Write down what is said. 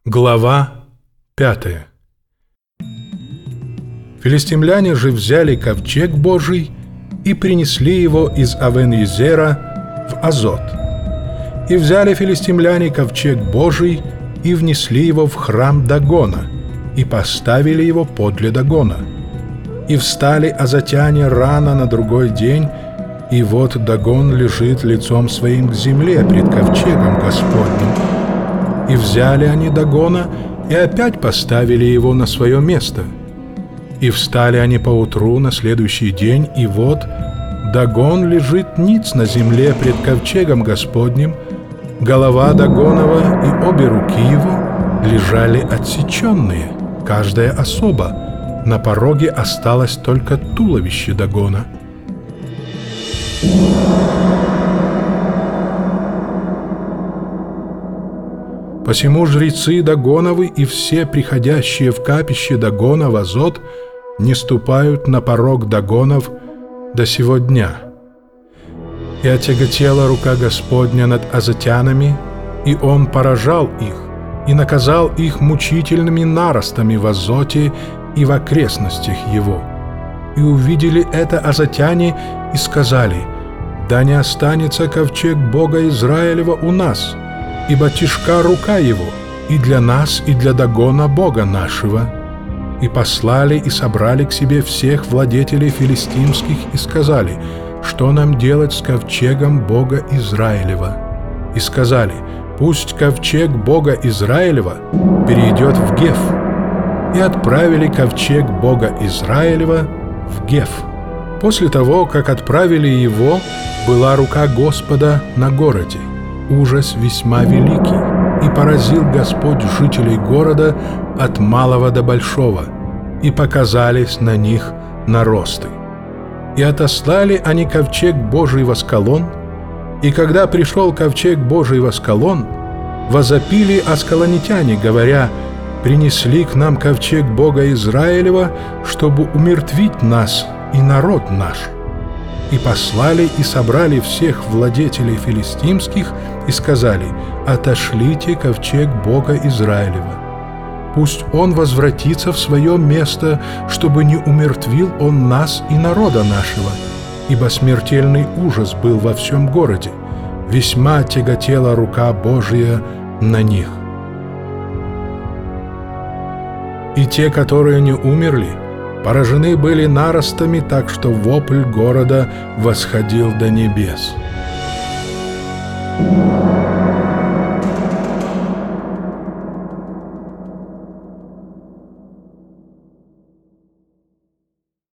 Глава 5. Филистимляне же взяли ковчег Божий и принесли его из Авен-Езера в Азот. И взяли филистимляне ковчег Божий и внесли его в храм Дагона, и поставили его подле Дагона. И встали азотяне рано на другой день, и вот Дагон лежит лицом своим к земле пред ковчегом Господним. И взяли они Дагона, и опять поставили его на свое место. И встали они поутру на следующий день, и вот Дагон лежит ниц на земле пред ковчегом Господним, голова Дагонова и обе руки его лежали отсеченные, каждая особа. На пороге осталось только туловище Дагона. Посему жрецы Дагоновы и все приходящие в капище Дагона в Азот не ступают на порог Дагонов до сего дня. И отяготела рука Господня над азотянами, и Он поражал их, и наказал их мучительными наростами в Азоте и в окрестностях его. И увидели это азотяне и сказали: «Да не останется ковчег Бога Израилева у нас, ибо тяжка рука его и для нас, и для Дагона Бога нашего». И послали и собрали к себе всех владетелей филистимских и сказали: «Что нам делать с ковчегом Бога Израилева?» И сказали: «Пусть ковчег Бога Израилева перейдет в Геф». И отправили ковчег Бога Израилева в Геф. После того, как отправили его, была рука Господа на городе, ужас весьма великий, и поразил Господь жителей города от малого до большого, и показались на них наросты. И отослали они ковчег Божий в Аскалон, и когда пришел ковчег Божий в Аскалон, возопили аскалонитяне, говоря: «Принесли к нам ковчег Бога Израилева, чтобы умертвить нас и народ наш». И послали и собрали всех владетелей филистимских и сказали: «Отошлите ковчег Бога Израилева. Пусть он возвратится в свое место, чтобы не умертвил он нас и народа нашего, ибо смертельный ужас был во всем городе, весьма тяготела рука Божия на них». И те, которые не умерли, поражены были наростами, так что вопль города восходил до небес.